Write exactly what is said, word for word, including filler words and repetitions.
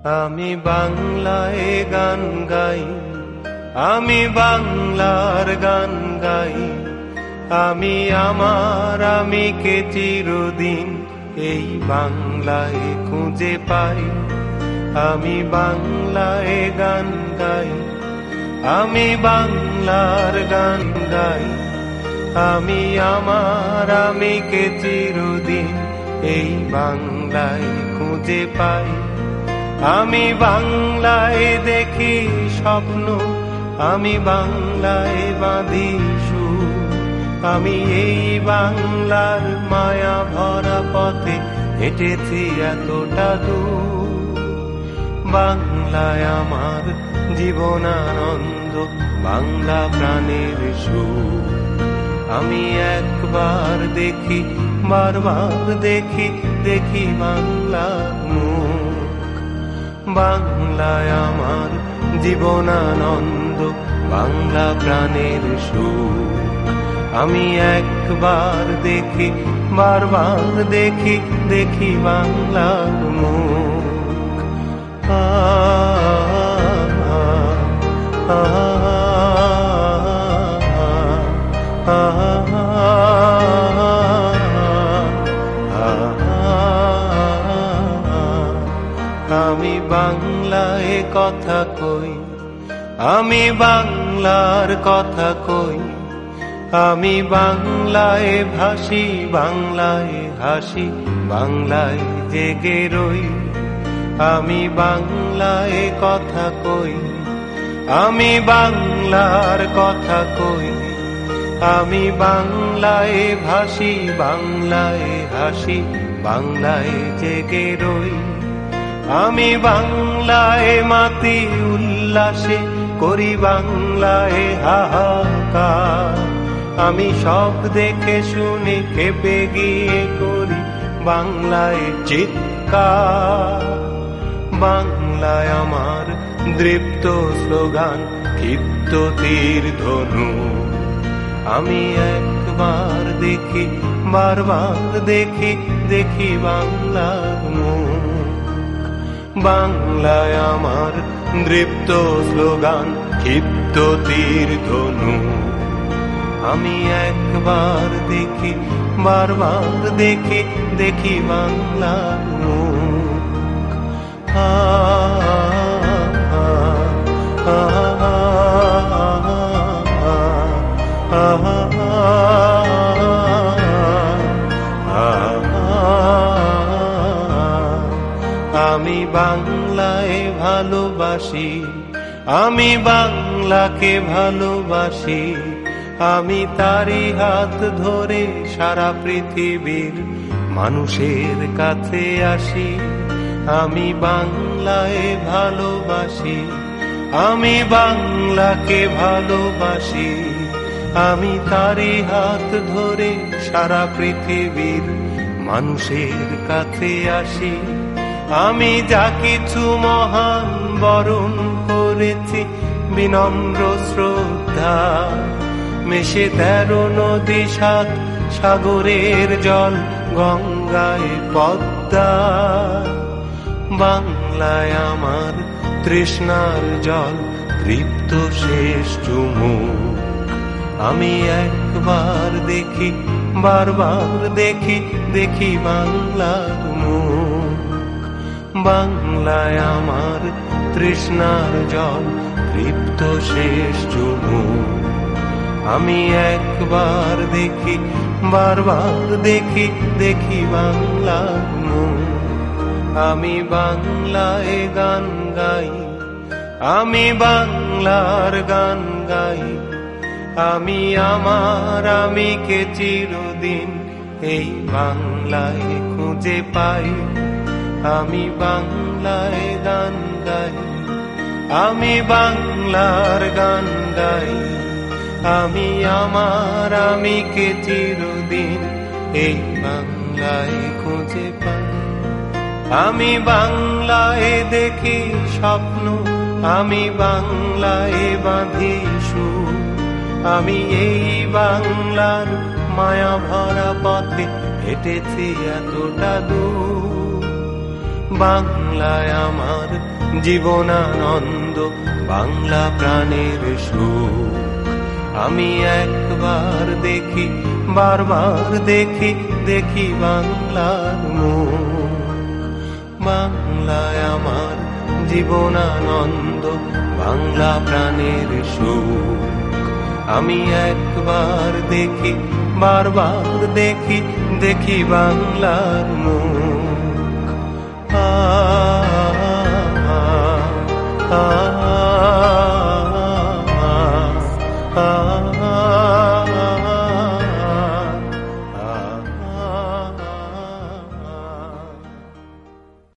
আমি বাংলায় গান গাই, আমি বাংলার গান গাই, আমি আমার আমিকে চিরদিন এই বাংলায় খুঁজে পাই। আমি বাংলায় গান গাই, আমি বাংলার গান গাই, আমি আমার আমিকে চিরদিন এই বাংলায় খুঁজে পাই। আমি বাংলায় দেখি স্বপ্ন, আমি বাংলায় বাঁধি সুর, আমি এই বাংলার মায়া ভরা পথে হেঁটেছি এতটা দূর। বাংলায় আমার জীবনানন্দ, বাংলা প্রাণের সুর। আমি একবার দেখি, বারবার দেখি, দেখি বাংলার মুখ। বাংলায় আমার জীবনানন্দ, বাংলা প্রাণের সুর। আমি একবার দেখি, বারবার দেখি, দেখি বাংলার মুখ। আ আ আমি বাংলায় কথা কই, আমি বাংলার কথা কই, আমি বাংলায় ভাসি, বাংলায় হাসি, বাংলায় জেগে রই। আমি বাংলায় কথা কই, আমি বাংলার কথা কই, আমি বাংলায় ভাসি, বাংলায় হাসি, বাংলায় জেগে রই। আমি বাংলায় মাতি উল্লাসে, করি বাংলায় হাহাকার। আমি সব দেখে শুনে খেপে গিয়ে করি বাংলায় চিৎকার। বাংলায় আমার দৃপ্ত স্লোগান, ক্ষিপ্ত তীর ধনু। আমি একবার দেখি, বারবার দেখি, দেখি বাংলার মুখ। বাংলায় আমার দৃপ্ত স্লোগান, ক্ষিপ্ত তীর ধনু। আমি একবার দেখি, বারবার দেখি, দেখি বাংলার মুখ। আ আ আ আমি বাংলায় ভালোবাসি, আমি বাংলাকে ভালোবাসি, আমি তারি হাত ধরে সারা পৃথিবীর মানুষের কাছে আসি। আমি বাংলায় ভালোবাসি, আমি বাংলাকে ভালোবাসি, আমি তারি হাত ধরে সারা পৃথিবীর মানুষের কাছে আসি। আমি যা কিছু মহান বরণ করেছি বিনম্র শ্রদ্ধা, মেশে তেরো নদী সাত সাগরের জল, গঙ্গায় পদ্মা। বাংলায় আমার তৃষ্ণার জল, তৃপ্ত শেষ চুমুক। আমি একবার দেখি, বারবার দেখি, দেখি বাংলার মুখ। বাংলায় আমার তৃষ্ণার জল, তৃপ্ত শেষ চুমুক। আমি একবার দেখি, বারবার দেখি, দেখি বাংলার মুখ। আমি বাংলায় গান গাই, আমি বাংলার গান গাই, আমি আমার আমিকে চিরদিন এই বাংলায় খুঁজে পাই। আমি বাংলায় গান গাই, আমি বাংলার গান গাই, আমি আমার আমিকে চিরদিন এই বাংলায় খুঁজে পাই। আমি বাংলায় দেখি স্বপ্ন, আমি বাংলায় বাঁধি সুর, আমি এই বাংলার মায়া ভরা পথে হেঁটেছি এতটা দূর। বাংলায় আমার জীবনানন্দ, বাংলা প্রাণের সুখ। আমি একবার দেখি, বারবার দেখি, দেখি বাংলার মুখ। বাংলায় আমার জীবনানন্দ, বাংলা প্রাণের সুখ। আমি একবার দেখি, বারবার দেখি, দেখি বাংলার মুখ।